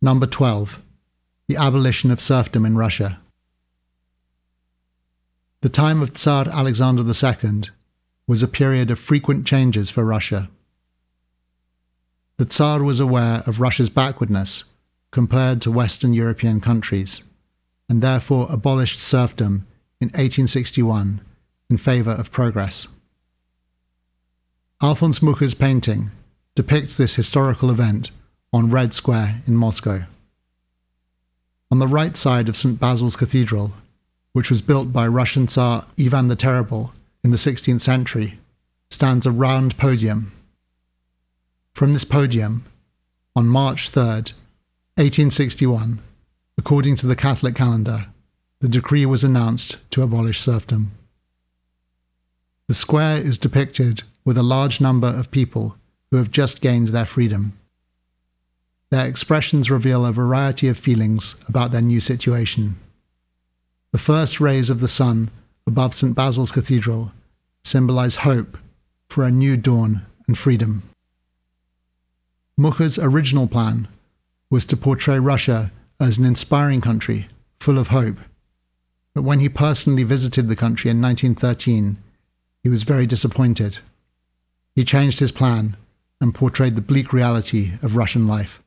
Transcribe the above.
Number 12. The abolition of serfdom in Russia. The time of Tsar Alexander II was a period of frequent changes for Russia. The Tsar was aware of Russia's backwardness compared to Western European countries, and therefore abolished serfdom in 1861 in favour of progress. Alphonse Mucha's painting depicts this historical event on Red Square in Moscow. On the right side of St. Basil's Cathedral, which was built by Russian Tsar Ivan the Terrible in the 16th century, stands a round podium. From this podium, on March 3rd, 1861, according to the Catholic calendar, the decree was announced to abolish serfdom. The square is depicted with a large number of people who have just gained their freedom. Their expressions reveal a variety of feelings about their new situation. The first rays of the sun above St. Basil's Cathedral symbolize hope for a new dawn and freedom. Mucha's original plan was to portray Russia as an inspiring country full of hope, but when he personally visited the country in 1913, he was very disappointed. He changed his plan and portrayed the bleak reality of Russian life.